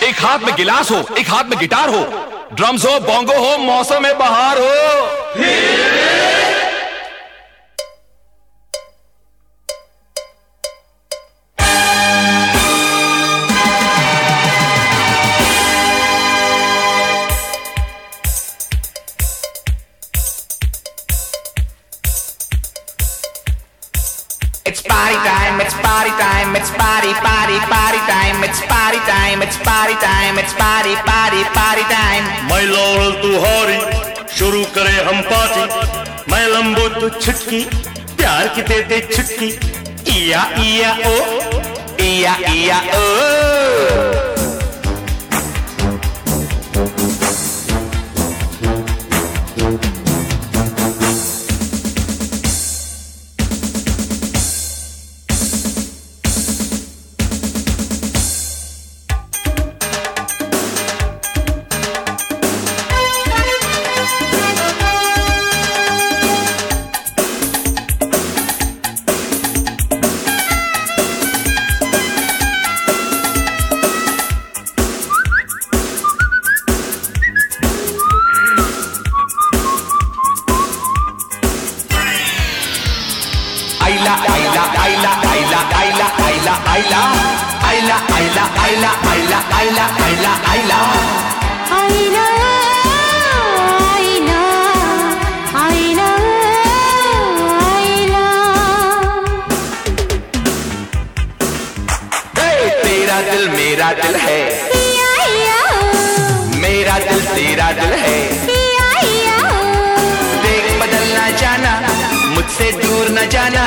एक हाथ में गिलास हो, एक हाथ में गिटार हो, ड्रम्स हो, बोंगो हो, मौसम में बहार हो। It's party time, it's party time, it's party, party, party time, it's party time, it's party time, it's party, party, party time. मैं लौल तू हौरी, शुरू करे हम पार्टी, मैं लंबो तू छुटकी, प्यार की दे दे छुटकी, इया इया ओ, इया इया ओ। तेरा दिल मेरा दिल है, मेरा दिल तेरा दिल है, देख बदल ना जाना, मुझसे दूर न जाना,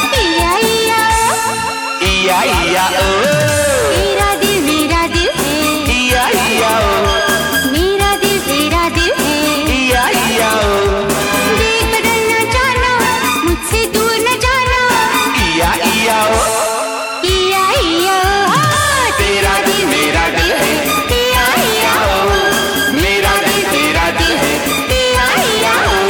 इया इया ओ। तेरा दिल मेरा दिल है, इया इया ओ, मेरा दिल तेरा दिल है, इया इया ओ, देख बदल न जाना, मुझसे दूर न जाना, इया इया ओ। इया इया ओ। तेरा दिल मेरा दिल है, इया इया ओ, मेरा दिल तेरा दिल है, इया इया ओ।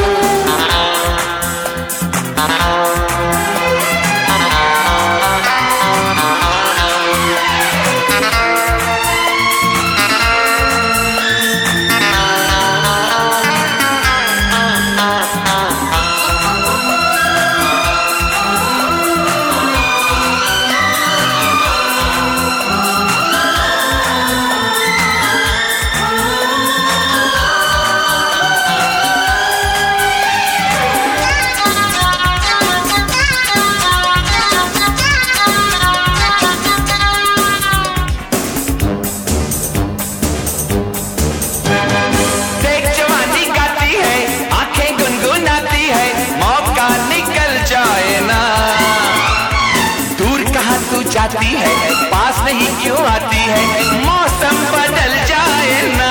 जाती है पास नहीं क्यों आती है, मौसम बदल जाए ना।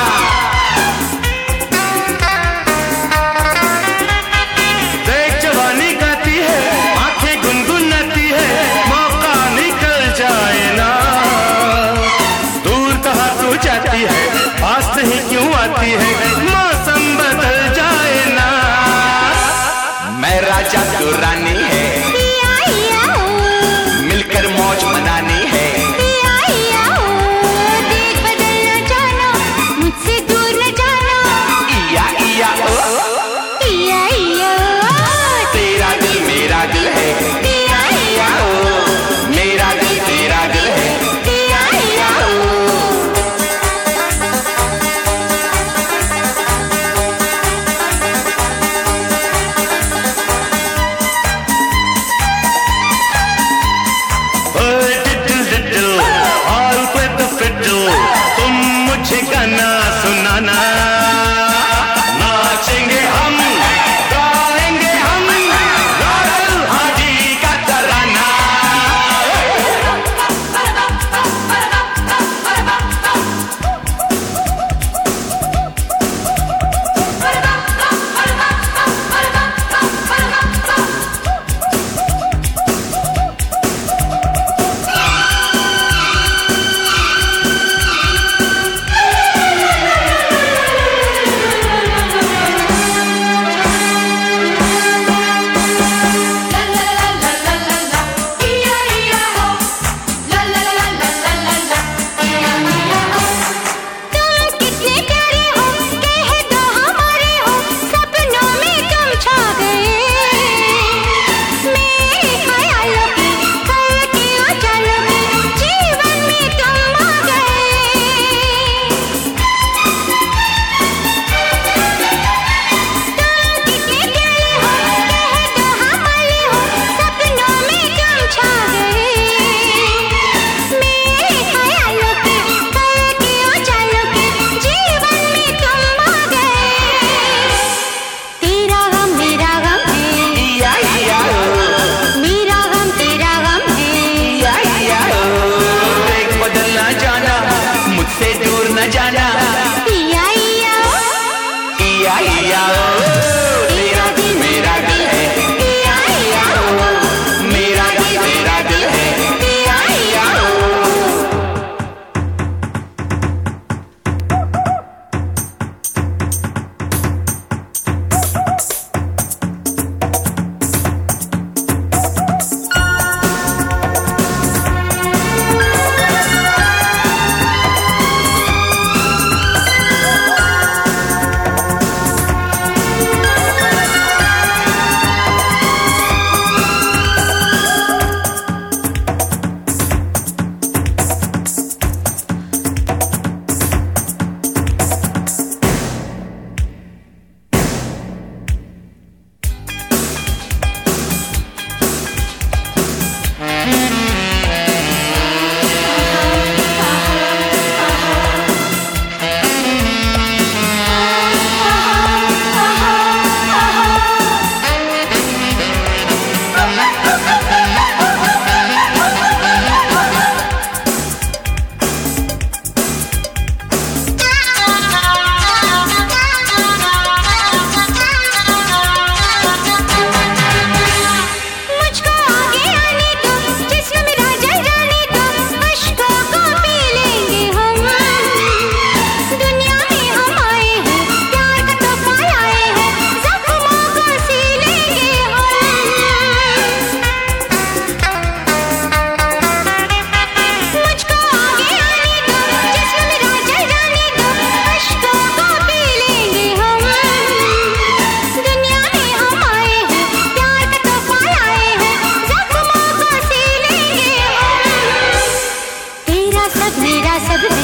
देख जवानी गाती है, आंखें गुनगुनाती है, मौका निकल जाए ना। दूर कहाँ तू जाती है, पास नहीं क्यों आती है, मौसम बदल जाए ना। मैं राजा तू रानी है, मौज मनानी है, देख जाना इया इया इया इया तेरा दिल मेरा दिल है इया इया मेरा दिल तेरा दिल है इया इया मेरा सब